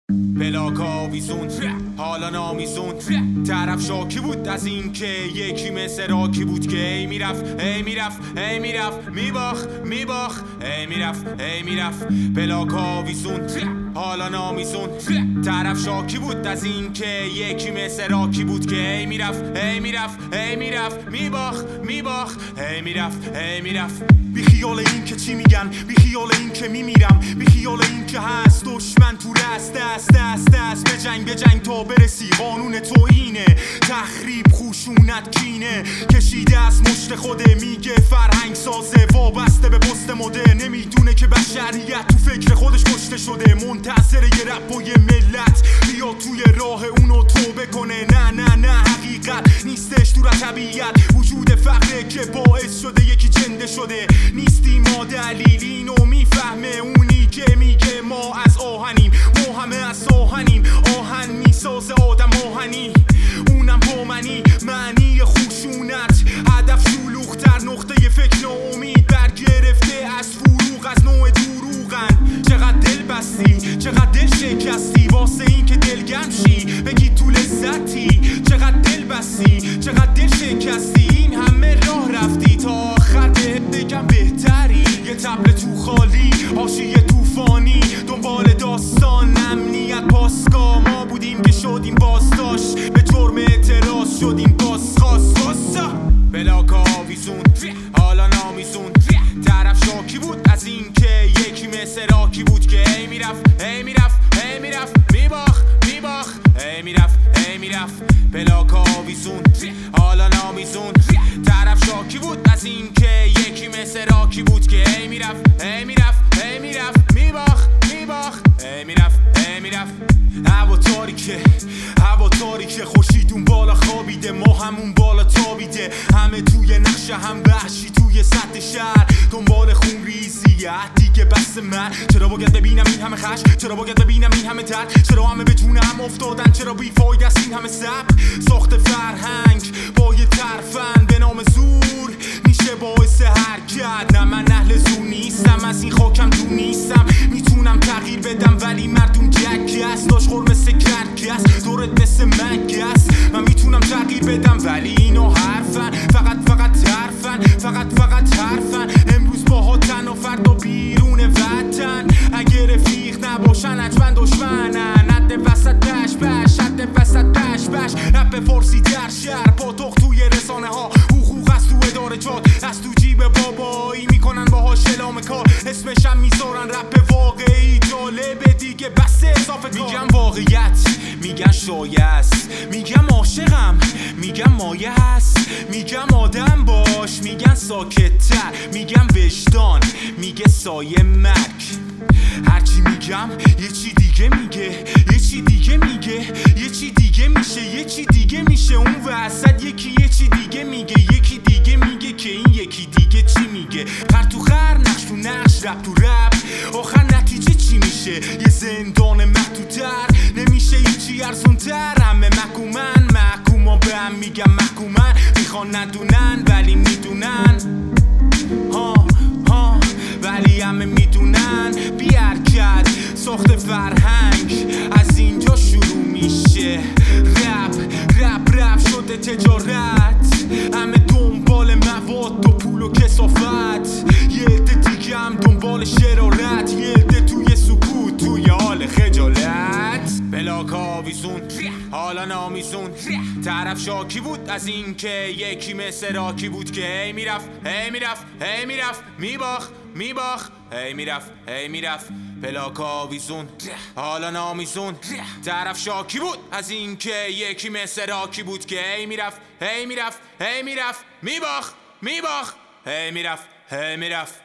پلاک آویزون حالا نامیزون طرف شاکی بود از این که یکی مثل راکی بود که ای میرفت ای میرفت ای میرفت میباخ ای میرفت ای میرفت پلاک آویزون حالا نامیزون طرف شاکی بود از این که یکی مثل راکی بود که ای میرفت ای میرفت ای میرفت میباخ ای میرفت ای میرفت بی خیال این که چی میگن، بی خیال این که میمیرم، بی خیال این که هست دشمن تو رست دست به جنگ تا برسی. قانون تو اینه تخریب خشونت کینه کشیده از مشت خوده. میگه فرهنگ سازه وابسته به پست مدرن، نمیدونه که بشریت تو فکر خودش کشته شده. منتظر یه رپ و یه ملت بیا توی راه اونو توبه کنه. نه حقیقت نیستش تو طبیعت، وجود فقره که باعث شده یکی جنده شده. نیستی ما دلیل اینو میفهمه اونی که میگه ما از آهنیم، ما همه از آهنیم. آهن میسازه آدم آهنی، اونم با منی. معنی خشونت هدف شلوغ‌تر، نقطه فکر امید برگرفته از فروغ، از نوع دروغن. چقدر دل بستی، چقدر دل شکستی واسه این که دلگرم شی بگی تو لذتی. چقدر دل بستی، چقدر دل شکستی، این همه راه رفتی تا آخر بهت بگم بهتری. یه تبل تو خالی، حاشیه طوفانی، دنبال داستان امنیت پاسگاه. ما بودیم که شدیم بازداشت، به جرم اعتراض شدیم بازخواست. پلاک آویزون حالا نامیزون طرف شاکی بود از این که یکی مثل راکی بود که ای میرفت ای میرفت ای میرفت میباخ ای میرفت ای میرفت پلاک آویزون حالا نامیزون طرف شاکی بود از این که یکی مثل راکی بود که ای میرفت ای میرفت ای میرفت میباخ ای میرفت ای میرفت. هوا تاریکه خورشید اون بالا خوابیده، ما همون بالا تابیده. همه توی نقشه هم وحشی توی سطح شهر، دنبال خون ریزیت دیگه بس من. چرا باید ببینم این همه خشم، چرا باید ببینم این همه درد، چرا همه به جون هم افتادن، چرا بیفایده است این همه سبک. ساخت فرهنگ با یه ترفند به نام زور میشه باعث حرکت. نه من اهل زور نیستم، از این خاکم دور نیستم. میتونم تغییر بدم ولی مردم جگست، داشت خور مثل کرکس، دورت مثل مگس. من میتونم تغییر بدم ولی اینا حرفن، فقط حرفن. امروز باها تن و فردا بیرون وطن. اگه رفیق نباشن حتما دشمنن. حد وسط بش رپ فارسی در شهر، پاتوق توی رسانه ها، حقوق از تو اداره جات، از تو جیب بابایی میکنن باها شلام کار. اسمش هم میذارن رپ واقعی، جالبه دیگه بس اضافه کار. میگم واقعیت، میگن شایع است، میگم عاشقم، میگم مایه هست، میگم آدم باش، میگن ساکت‌تر، میگم وجدان، میگه سایه مرگ. هرچی میگم یه چی دیگه میگه، یه چی دیگه میگه، یه چی دیگه میشه، یه چی دیگه میشه. اون وسط یکی یه چی دیگه میگه، یکی دیگه میگه که این یکی دیگه چی میگه. خر تو خر، نقش تو نقش، رپ تو رپ، آخر نتیجه چی میشه؟ یه زندان محدودتر، نمیشه هیچی ارزونتر. همه محکوما به هم میگم محکومن، میخوان ندونن ولی میدونن. ولی همه میدونن. بی حرکت ساخت فرهنگ از اینجا شروع میشه. رپ شده تجارت، همه دنبال مواد و پول و کثافت. یه عده دیگه هم دنبال شرارت، یه عده توی سکوت توی حال خجالت. پلاک آویزون حالا نامیزون طرف شاکی بود از این که یکی مثل راکی بود که ای میرفت ای میرفت ای میرفت میباخ ای میرفت ای میرفت پلاک آویزون حالا نامیزون طرف شاکی بود از این که یکی مثل راکی بود که ای میرفت ای میرفت ای میرفت میباخ ای میرفت ای میرفت.